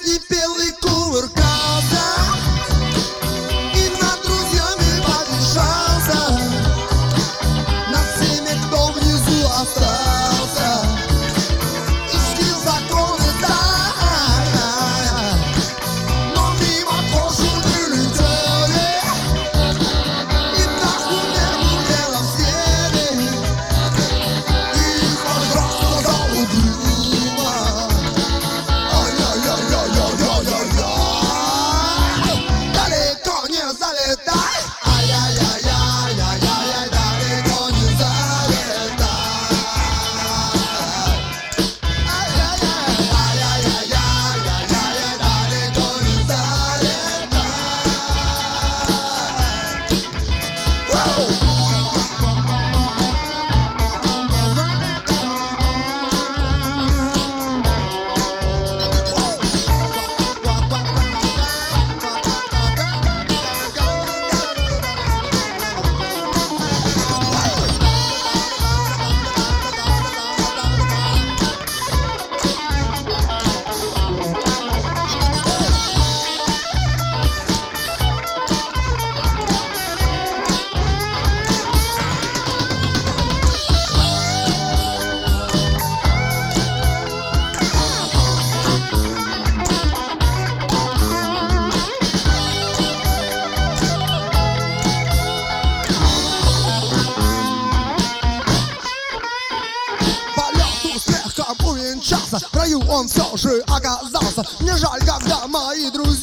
песни пел и кувыркался, и над друзьями потешался, над всеми, кто внизу остался, и чтил законы, да, но мимо кошки летели, и нахуй не дело в стене, и их рассказал угрюмо. Далеко не залетай, ай-яй-яй-яй-яй-яй, далеко не залетай, ай-яй-яй-яй-яй-яй, далеко не залетай. Полет успехом увенчался, в раю он все же оказался. Мне жаль, когда мои друзья